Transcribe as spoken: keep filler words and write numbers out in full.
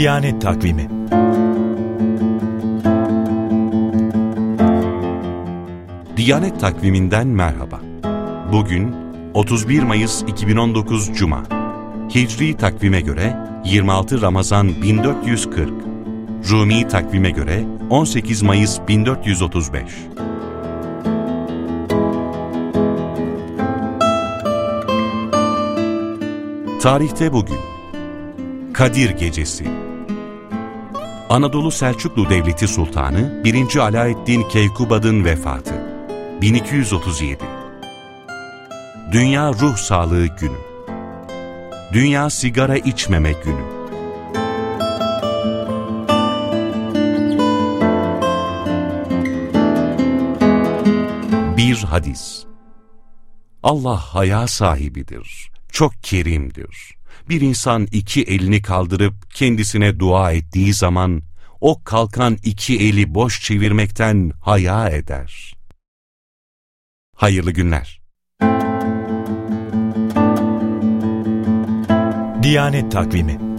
Diyanet Takvimi. Diyanet Takvimi'nden merhaba. Bugün otuz bir Mayıs iki bin on dokuz Cuma. Hicri takvime göre yirmi altı Ramazan bin dört yüz kırk. Rumi takvime göre on sekiz Mayıs bin dört yüz otuz beş. Tarihte bugün Kadir Gecesi. Anadolu Selçuklu Devleti Sultanı birinci Alaeddin Keykubad'ın vefatı. bin iki yüz otuz yedi. Dünya Ruh Sağlığı Günü. Dünya Sigara İçmeme Günü. Bir hadis. Allah haya sahibidir, çok kerimdir. Bir insan iki elini kaldırıp kendisine dua ettiği zaman, o kalkan iki eli boş çevirmekten haya eder. Hayırlı günler. Diyanet Takvimi.